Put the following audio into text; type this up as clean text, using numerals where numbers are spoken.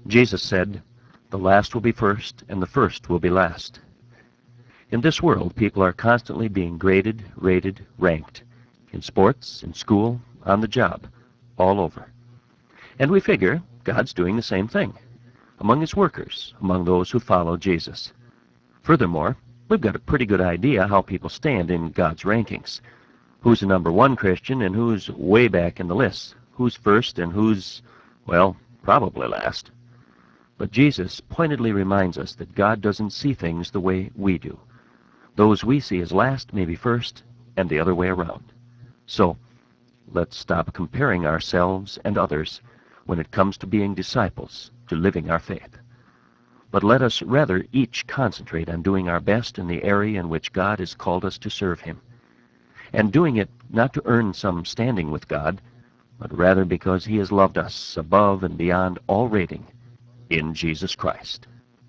Jesus said, "The last will be first, and the first will be last." In this world, people are constantly being graded, rated, ranked. In sports, in school, on the job, all over. And we figure God's doing the same thing, among His workers, among those who follow Jesus. Furthermore, we've got a pretty good idea how people stand in God's rankings. Who's a number one Christian and who's way back in the list. Who's first and who's, well, probably last. But Jesus pointedly reminds us that God doesn't see things the way we do. Those we see as last may be first, and the other way around. So, let's stop comparing ourselves and others when it comes to being disciples, to living our faith. But let us rather each concentrate on doing our best in the area in which God has called us to serve Him, and doing it not to earn some standing with God, but rather because He has loved us above and beyond all rating in Jesus Christ.